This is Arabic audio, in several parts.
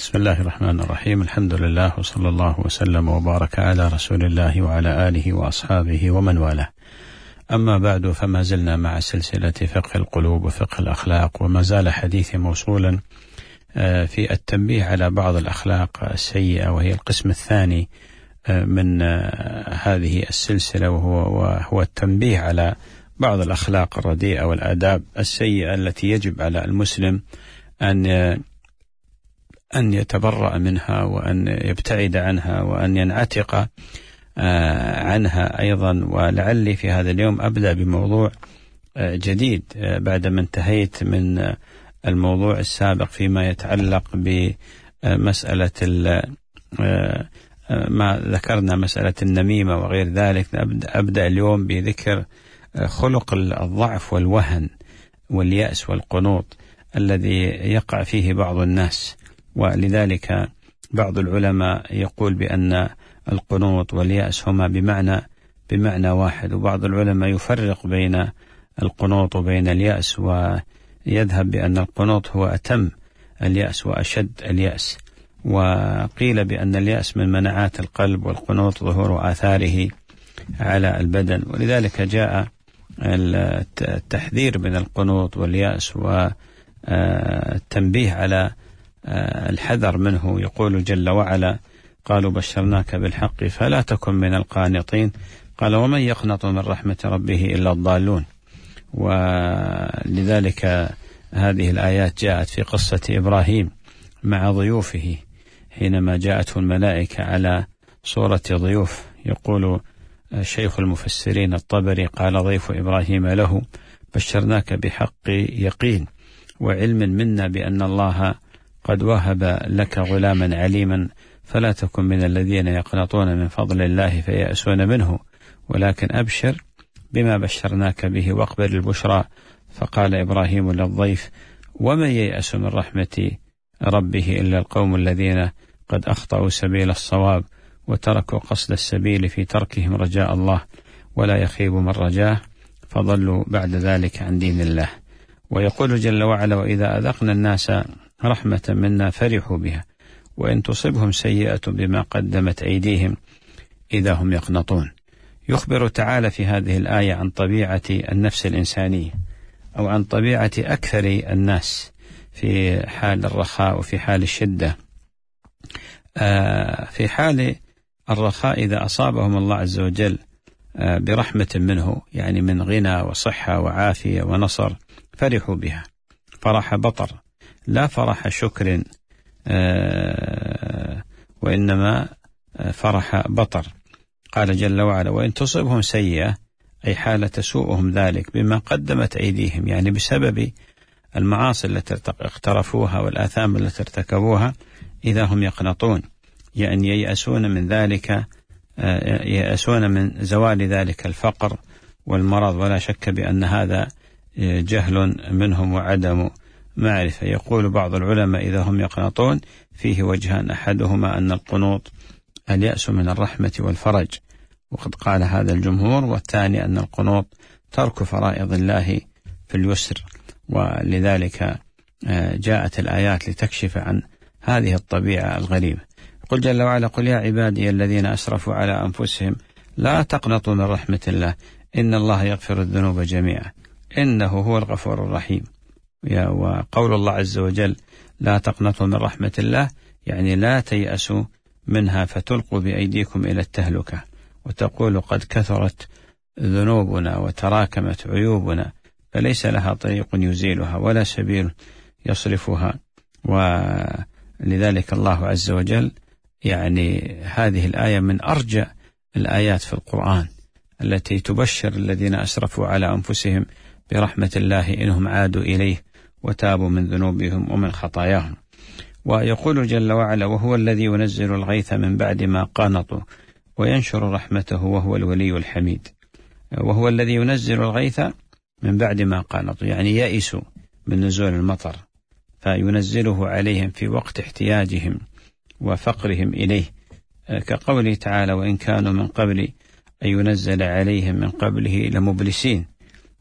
بسم الله الرحمن الرحيم. الحمد لله وصلى الله وسلم وبارك على رسول الله وعلى آله وأصحابه ومن والاه. أما بعد، فما زلنا مع سلسلة فقه القلوب وفقه الأخلاق، وما زال حديثي موصولا في التنبيه على بعض الأخلاق السيئة، وهي القسم الثاني من هذه السلسلة، وهو التنبيه على بعض الأخلاق الرديئة والآداب السيئة التي يجب على المسلم أن يتبرأ منها، وأن يبتعد عنها، وأن ينعتق عنها أيضا. ولعلي في هذا اليوم أبدأ بموضوع جديد بعدما انتهيت من الموضوع السابق فيما يتعلق بمسألة ما ذكرنا، مسألة النميمة وغير ذلك. أبدأ اليوم بذكر خلق الضعف والوهن واليأس والقنوط الذي يقع فيه بعض الناس. ولذلك بعض العلماء يقول بأن القنوط واليأس هما بمعنى واحد، وبعض العلماء يفرق بين القنوط وبين اليأس، ويذهب بأن القنوط هو أتم اليأس وأشد اليأس. وقيل بأن اليأس من مناعات القلب، والقنوط ظهور آثاره على البدن. ولذلك جاء التحذير من القنوط واليأس والتنبيه على الحذر منه. يقول جل وعلا: قالوا بشرناك بالحق فلا تكن من القانطين، قال ومن يقنط من رحمة ربه إلا الضالون. ولذلك هذه الآيات جاءت في قصة إبراهيم مع ضيوفه حينما جاءته الملائكة على صورة ضيوف. يقول شيخ المفسرين الطبري: قال ضيف إبراهيم له: بشرناك بحق يقين وعلم منا بأن الله قد وهب لك غلاما عليما، فلا تكن من الذين يقنطون من فضل الله فيأسون منه، ولكن أبشر بما بشرناك به واقبل البشرى. فقال إبراهيم للضيف: ومن ييأس من رحمة ربه إلا القوم الذين قد أخطأوا سبيل الصواب وتركوا قصد السبيل في تركهم رجاء الله، ولا يخيب من رجاه فضلوا بعد ذلك عن دين الله. ويقول جل وعلا: وإذا أذقنا الناس رحمة منا فرحوا بها وإن تصبهم سيئة بما قدمت أيديهم إذا هم يقنطون. يخبر تعالى في هذه الآية عن طبيعة النفس الإنسانية، أو عن طبيعة أكثر الناس في حال الرخاء وفي حال الشدة. في حال الرخاء إذا أصابهم الله عز وجل برحمة منه، يعني من غنى وصحة وعافية ونصر، فرحوا بها فرح بطر، لا فرح شكر، وإنما فرح بطر. قال جل وعلا: وإن تصبهم سيئة، أي حال تسوءهم ذلك بما قدمت أيديهم، يعني بسبب المعاصي التي اقترفوها والآثام التي ارتكبوها، إذا هم يقنطون، يعني ييأسون من ذلك، ييأسون من زوال ذلك الفقر والمرض. ولا شك بأن هذا جهل منهم وعدم معرفة. يقول بعض العلماء: إذا هم يقنطون فيه وجهان، أحدهما أن القنوط اليأس من الرحمة والفرج، وقد قال هذا الجمهور، والثاني أن القنوط ترك فرائض الله في اليسر. ولذلك جاءت الآيات لتكشف عن هذه الطبيعة الغريبة. قل جل وعلا: قل يا عبادي الذين أسرفوا على أنفسهم لا تقنطوا من رحمة الله إن الله يغفر الذنوب جميعا إنه هو الغفور الرحيم. وقول الله عز وجل: لا تقنطوا من رحمة الله، يعني لا تيأسوا منها فتلقوا بأيديكم إلى التهلكة وتقولوا قد كثرت ذنوبنا وتراكمت عيوبنا فليس لها طريق يزيلها ولا سبيل يصرفها. ولذلك الله عز وجل، يعني هذه الآية من أرجى الآيات في القرآن التي تبشر الذين أسرفوا على أنفسهم برحمة الله إنهم عادوا إليه وتابوا من ذنوبهم ومن خطاياهم. ويقول جل وعلا: وهو الذي ينزل الغيث من بعد ما قنطوا وينشر رحمته وهو الولي الحميد. وهو الذي ينزل الغيث من بعد ما قنطوا، يعني يئسوا من نزول المطر، فينزله عليهم في وقت احتياجهم وفقرهم إليه، كقوله تعالى: وإن كانوا من قبل أن ينزل عليهم من قبله لمبلسين.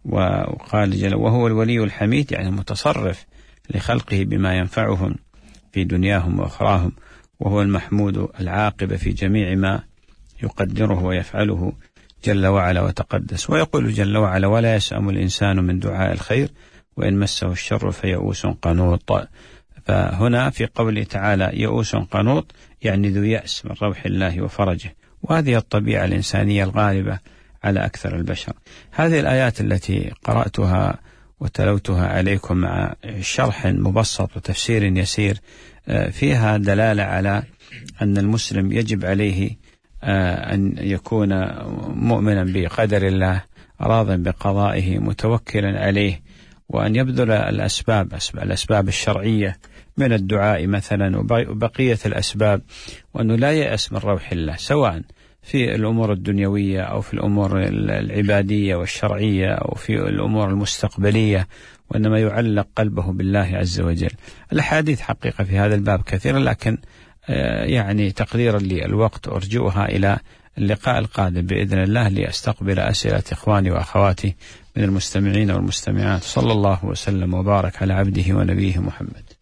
وقال جل: وهو الولي الحميد، يعني المتصرف لخلقه بما ينفعهم في دنياهم وأخراهم، وهو المحمود العاقبة في جميع ما يقدره ويفعله جل وعلا وتقدس. ويقول جل وعلا: ولا يسأم الإنسان من دعاء الخير وإن مسه الشر فيئوس قنوط. فهنا في قوله تعالى يئوس قنوط يعني ذو يأس من روح الله وفرجه، وهذه الطبيعة الإنسانية الغالبة على أكثر البشر. هذه الآيات التي قرأتها وتلوتها عليكم مع شرح مبسط وتفسير يسير فيها دلالة على أن المسلم يجب عليه أن يكون مؤمنا بقدر الله، راضا بقضائه، متوكلا عليه، وأن يبذل الأسباب الشرعية من الدعاء مثلا وبقية الأسباب، وأنه لا يأس من روح الله سواء في الأمور الدنيوية أو في الأمور العبادية والشرعية أو في الأمور المستقبلية، وإنما يعلق قلبه بالله عز وجل. الأحاديث حقيقة في هذا الباب كثيرة، لكن يعني تقديرا للوقت أرجوها إلى اللقاء القادم بإذن الله لأستقبل أسئلة إخواني وأخواتي من المستمعين والمستمعات. صلى الله وسلم وبارك على عبده ونبيه محمد.